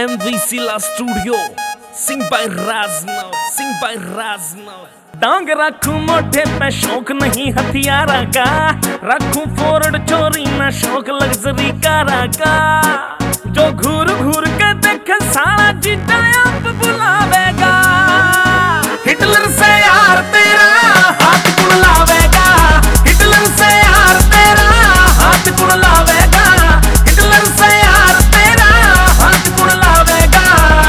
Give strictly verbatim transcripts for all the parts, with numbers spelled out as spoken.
M V Sila Studio, sing by Raznav, sing by Raznav। डांग रखूं मोढे पे शौक नहीं हथियारा का, रखूं फोर्ड चोरी ना शौक लग्जरी कारा का। जो घूर घूर के देखे सारा जीता आप बुलावेगा, हिटलर से यार तेरा हाथ कुण लावेगा, हिटलर से यार तेरा हाथ कुण लावेगा, हिटलर से यार तेरा हाथ कुण लावेगा।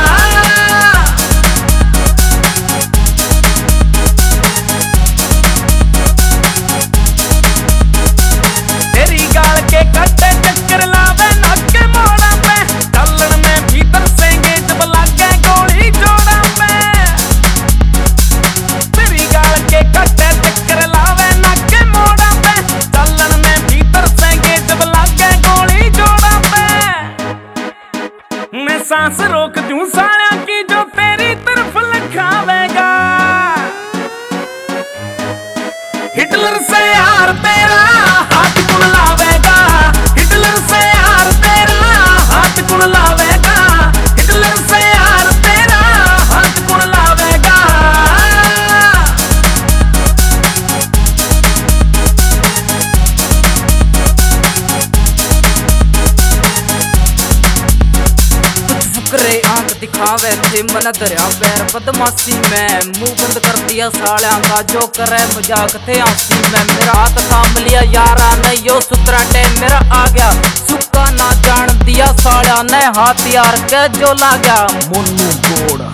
तेरी गाल के कट्टे चक्कर लावे नाके मोड़ा पे, तलन में भीतर सेंगे जब लागे गोली जोड़ा पे। तेरी गाल के कट्टे चक्कर लावे नाके मोड़ा पे, तलन में भीतर सेंगे जब लागे गोली जोड़ा पे। मैं सांस रोक दूं साया की जो तेरी तरफ लखावेगा, हिटलर से यार तेरा हाथ कुण लावेगा, हिटलर से यार तेरा हाथ कुण लावेगा, हिटलर से यार तेरा हाथ कुण लावेगा। कुछ फुकरे आंख दिखावे थे मन दरिया पैर बदमाशी में, मुंह बंद कर दिया सालियां का जो करे मजाक थे आंसी में। मेरा हाथ थाम लिया यारा ने यो सुतरा टे मेरा आ गया, सुक्का ना जान दिया सालियां ने हाथ यार के जो ला गया। मोनू गोड़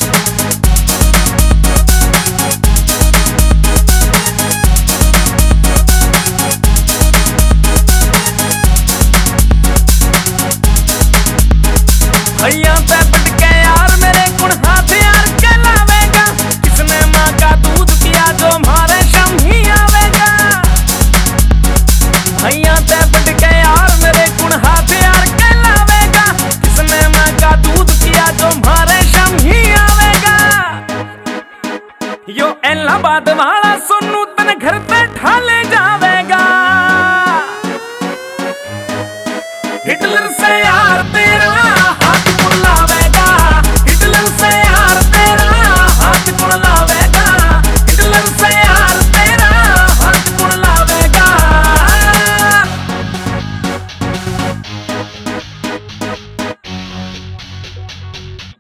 भैया पे पटके यार मेरे कुण हाथ यार के लावेगा, किसने माँ का दूध पिया जो हमारे शम ही आवेगा। भैया पे पटके यार मेरे कुण हाथ यार के लावेगा, किसने माँ का दूध पिया जो हमारे शम ही आवेगा। यो इलाहाबाद वाला सोनू तन घर पे ठाले जावे,